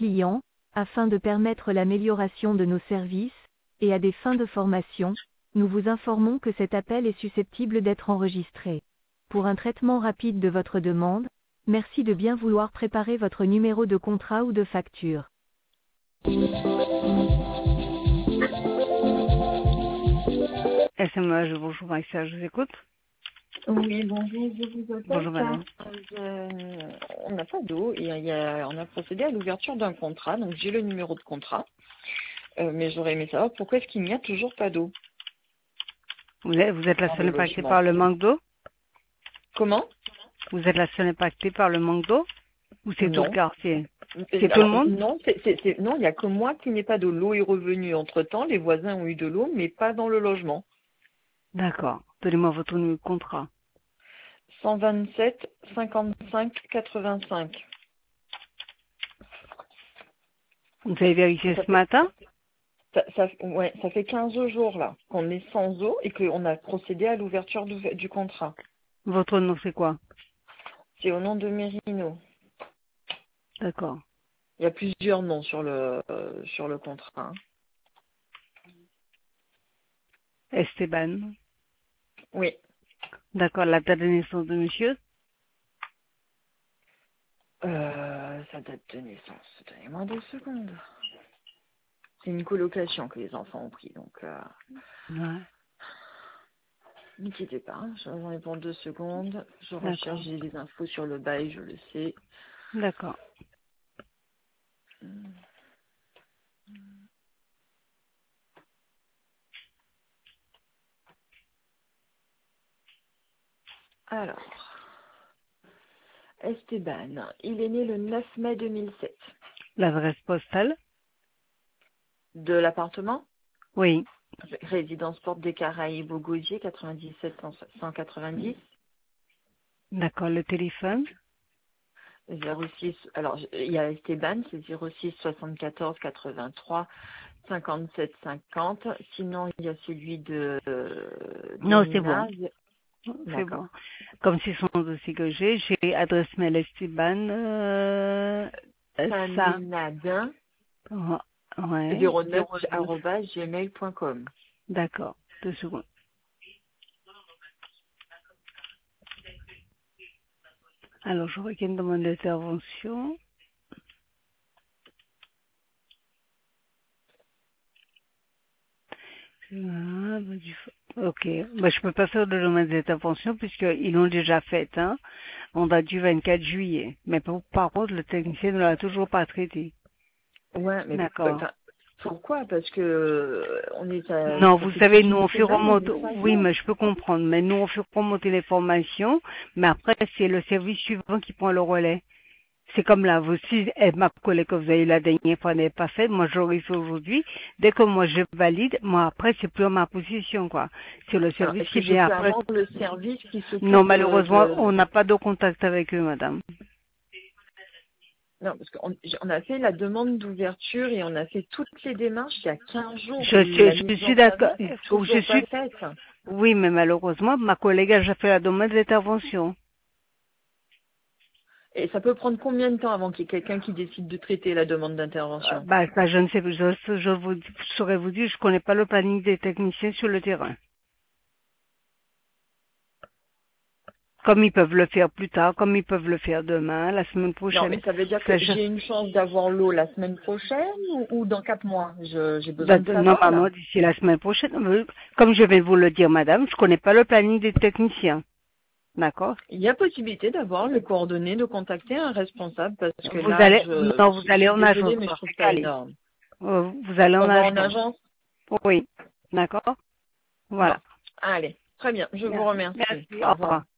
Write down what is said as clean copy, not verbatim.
clients, afin de permettre l'amélioration de nos services, et à des fins de formation, nous vous informons que cet appel est susceptible d'être enregistré. Pour un traitement rapide de votre demande, merci de bien vouloir préparer votre numéro de contrat ou de facture. SMH, bonjour Maïssa, je vous écoute. Oui, bonjour, je vous appelle Bonjour car madame. on n'a pas d'eau et on a procédé à l'ouverture d'un contrat, donc j'ai le numéro de contrat, mais j'aurais aimé savoir pourquoi est-ce qu'il n'y a toujours pas d'eau Vous êtes la dans seule le impactée logement. par le manque d'eau? Comment? Vous êtes la seule impactée par le manque d'eau? Ou c'est tout le Non. quartier? C'est tout le Alors, monde? non, non, il n'y a que moi qui n'ai pas d'eau. L'eau est revenue entre-temps, les voisins ont eu de l'eau, mais pas dans le logement. D'accord. Donnez-moi votre numéro de contrat. 127 55 85. Vous avez vérifié Ça ce fait, matin? ouais, ça fait 15 jours là qu'on est sans eau et qu'on a procédé à l'ouverture du contrat. Votre nom c'est quoi? C'est au nom de Mérino. D'accord. Il y a plusieurs noms sur le contrat. Hein. Esteban. Oui. D'accord. La date de naissance de monsieur? Sa date de naissance. Donnez-moi 2 secondes. C'est une colocation que les enfants ont pris, donc Ouais. ne quittez pas. Hein. J'en ai pour 2 secondes. Je recherche, D'accord. j'ai des infos sur le bail, je le sais. D'accord. Alors, Esteban, il est né le 9 mai 2007. L'adresse postale? De l'appartement Oui. Résidence Porte des Caraïbes au Gaudier, 97 190. D'accord. Le téléphone? 06, alors il y a Esteban, c'est 06 74 83 57 50. Sinon, il y a celui de Non, c'est bon. Nina. C'est bon. D'accord. Comme c'est son dossier que j'ai adresse mail Esteban, ça, Saminadin, ouais, 09 09. @gmail.com. D'accord. 2 secondes. Alors, je vois qu'il y a une demande d'intervention. Ok. Bah, je peux pas faire de demande d'intervention puisqu'ils l'ont déjà faite, hein. On date du 24 juillet. Mais par contre, le technicien ne l'a toujours pas traité. Ouais, mais D'accord. enfin, pourquoi? Parce que Non, ça vous fait savez, plus nous d'une on fait semaine, on remonter, est sans oui, eau. mais je peux comprendre, mais nous on fait remonter l'information, mais après c'est le service suivant qui prend le relais. C'est comme là, vous, si ma collègue que vous avez eu la dernière fois n'est pas faite, moi j'aurais fait aujourd'hui. Dès que moi je valide, moi après c'est plus en ma position, quoi. C'est le Alors, service est-ce qui que je vient peux après. avoir le service qui Non, s'occupe malheureusement, on n'a pas de contact avec eux, madame. Non, parce qu'on a fait la demande d'ouverture et on a fait toutes les démarches il y a 15 jours. La Je mise suis en d'accord. service n'est Je toujours pas suis, faite. oui, mais malheureusement, ma collègue a déjà fait la demande d'intervention. Et ça peut prendre combien de temps avant qu'il y ait quelqu'un qui décide de traiter la demande d'intervention? Bah, ça, je ne sais pas, je saurais vous dire, je connais pas le planning des techniciens sur le terrain. Comme ils peuvent le faire plus tard, comme ils peuvent le faire demain, la semaine Non, mais prochaine. ça veut dire que Ça, j'ai une chance d'avoir l'eau la semaine prochaine ou dans 4 mois. J'ai besoin de savoir normalement, là. d'ici la semaine prochaine, comme je vais vous le dire, madame, je connais pas le planning des techniciens. D'accord? Il y a possibilité d'avoir les coordonnées, de contacter un responsable parce que Vous là, allez, non, vous je allez suis en agence, désolée, mais je dans trouve ces ça cas-là. énorme. Vous allez en On va en agence. agence? Oui. D'accord? Bon, Voilà. allez, très bien. Je vous remercie. Merci. Au Au revoir. revoir.